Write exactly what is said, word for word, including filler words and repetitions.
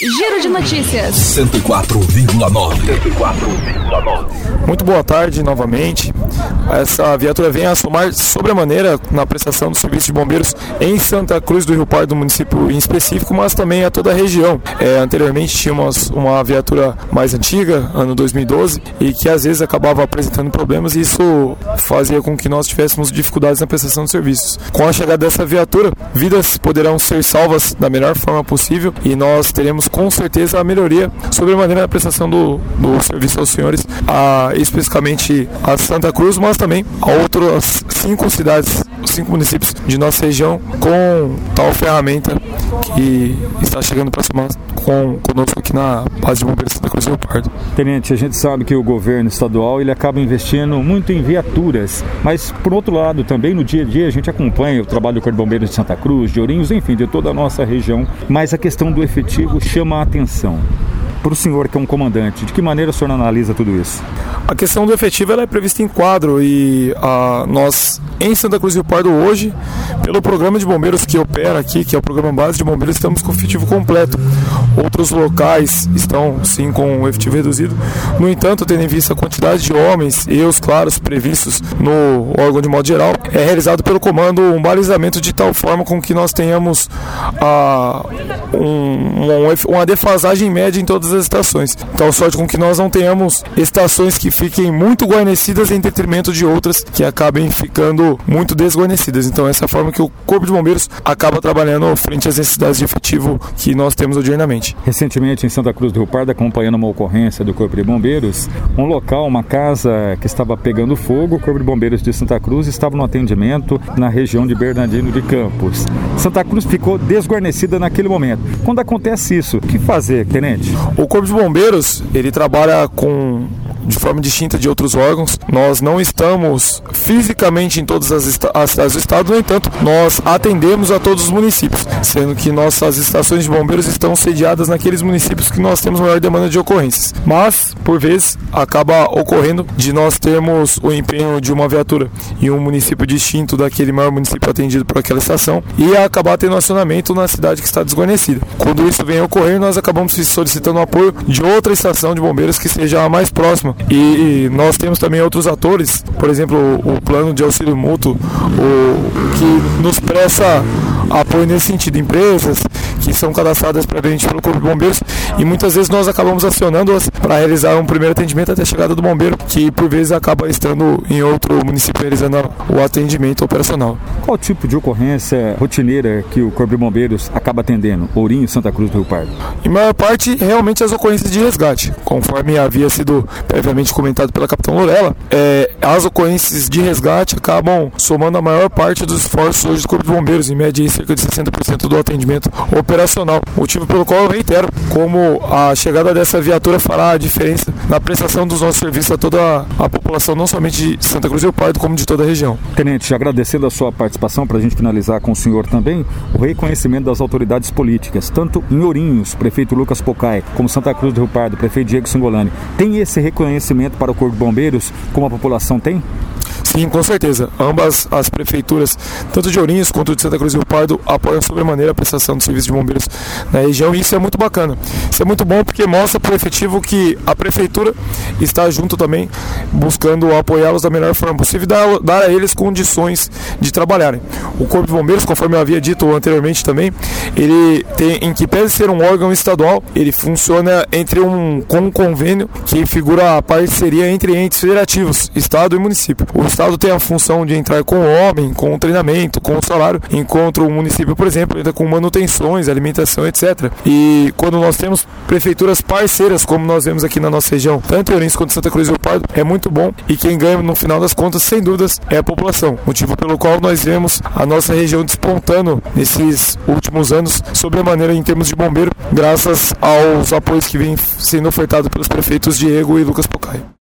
Giro de Notícias. cento e quatro vírgula nove. Muito boa tarde novamente. Essa viatura vem a somar sobremaneira na prestação do serviço de bombeiros em Santa Cruz do Rio Pardo, município em específico, mas também a toda a região. É, anteriormente tínhamos uma viatura mais antiga, ano dois mil e doze, e que às vezes acabava apresentando problemas, e isso fazia com que nós tivéssemos dificuldades na prestação de serviços. Com a chegada dessa viatura, vidas poderão ser salvas da melhor forma possível e nós teremos com certeza a melhoria sobremaneira na prestação do, do serviço aos senhores, a, especificamente a Santa Cruz, mas também a outras cinco cidades, cinco municípios de nossa região com tal ferramenta que está chegando para somar com, conosco aqui na base de bombeiros Santa Cruz do Rio Pardo. Tenente, a gente sabe que o governo estadual ele acaba investindo muito em viaturas, mas por outro lado também no dia a dia a gente acompanha o trabalho do Corpo de Bombeiros de Santa Cruz, de Ourinhos, enfim, de toda a nossa região, mas a questão do efetivo chama a atenção. Para o senhor que é um comandante, de que maneira o senhor analisa tudo isso? A questão do efetivo ela é prevista em quadro e a, nós em Santa Cruz do Rio Pardo hoje, pelo programa de bombeiros que opera aqui, que é o programa base de bombeiros, estamos com o efetivo completo. Outros locais estão sim com o efetivo reduzido. No entanto, tendo em vista a quantidade de homens e os claros previstos no órgão de modo geral, é realizado pelo comando um balizamento de tal forma com que nós tenhamos a, um, uma defasagem média em todas as estações. Tal sorte com que nós não tenhamos estações que fiquem muito guarnecidas em detrimento de outras que acabem ficando muito desguarnecidas. Então essa é a forma que o Corpo de Bombeiros acaba trabalhando frente às necessidades de efetivo que nós temos diariamente. Recentemente em Santa Cruz do Rio Pardo, acompanhando uma ocorrência do Corpo de Bombeiros, um local, uma casa que estava pegando fogo, o Corpo de Bombeiros de Santa Cruz estava no atendimento na região de Bernardino de Campos. Santa Cruz ficou desguarnecida naquele momento. Quando acontece isso, o que fazer, tenente? O Corpo de Bombeiros, ele trabalha com de forma distinta de outros órgãos. Nós não estamos fisicamente em todas as, esta- as cidades do estado, no entanto, nós atendemos a todos os municípios, sendo que nossas estações de bombeiros estão sediadas naqueles municípios que nós temos maior demanda de ocorrências. Mas, por vezes, acaba ocorrendo de nós termos o empenho de uma viatura em um município distinto daquele maior município atendido por aquela estação e acabar tendo acionamento na cidade que está desguarnecida. Quando isso vem a ocorrer, nós acabamos solicitando o apoio de outra estação de bombeiros que seja a mais próxima. E nós temos também outros atores, por exemplo, o plano de auxílio mútuo, o, que nos presta apoio nesse sentido, empresas que são cadastradas previamente pelo Corpo de Bombeiros, e muitas vezes nós acabamos acionando-as para realizar um primeiro atendimento até a chegada do bombeiro, que por vezes acaba estando em outro município realizando o atendimento operacional. Qual tipo de ocorrência rotineira que o Corpo de Bombeiros acaba atendendo? Ourinhos, Santa Cruz do Rio Pardo? Em maior parte, realmente as ocorrências de resgate. Conforme havia sido previamente comentado pela Capitão Lorela, é, as ocorrências de resgate acabam somando a maior parte dos esforços hoje do Corpo de Bombeiros, em média em cerca de sessenta por cento do atendimento operacional. Motivo pelo qual eu reitero como a chegada dessa viatura fará a diferença na prestação dos nossos serviços a toda a, a população, não somente de Santa Cruz do Rio Pardo, como de toda a região. Tenente, agradecendo a sua participação, para a gente finalizar com o senhor também, o reconhecimento das autoridades políticas, tanto em Ourinhos, prefeito Lucas Pocai, como Santa Cruz do Rio Pardo, prefeito Diego Singolani. Tem esse reconhecimento para o Corpo de Bombeiros, como a população tem? Sim, com certeza. Ambas as prefeituras, tanto de Ourinhos quanto de Santa Cruz do Rio Pardo, apoiam sobremaneira a prestação do serviço de bombeiros na região, e isso é muito bacana. Isso é muito bom porque mostra para o efetivo que a prefeitura está junto também, buscando apoiá-los da melhor forma possível e dar, dar a eles condições de trabalharem. O Corpo de Bombeiros, conforme eu havia dito anteriormente também, ele tem, em que pese ser um órgão estadual, ele funciona entre um, com um convênio que figura a parceria entre entes federativos, estado e município. O estado tem a função de entrar com o homem, com o treinamento, com o salário, enquanto o município, por exemplo, entra com manutenções, alimentação, etcétera. E quando nós temos prefeituras parceiras, como nós vemos aqui na nossa região, tanto em Ourinhos quanto em Santa Cruz do Rio Pardo, é muito bom, e quem ganha no final das contas, sem dúvidas, é a população. Motivo pelo qual nós vemos a nossa região despontando nesses últimos anos, sobremaneira em termos de bombeiro, graças aos apoios que vêm sendo ofertados pelos prefeitos Diego e Lucas Pocai.